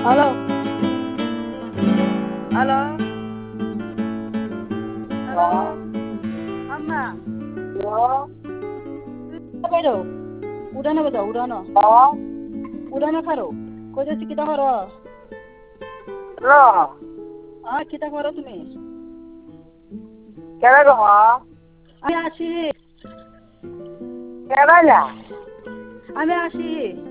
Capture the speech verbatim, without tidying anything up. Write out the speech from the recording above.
Halo, halo, halo, Halo, Amma. halo, Apa itu? Udah na betul, udah na. halo, Udah na karo. Kau jadi kita karo. halo, Ah, kita karo তুমি. কেন গো মা? আমি আসি, কেন না? আমি আসি।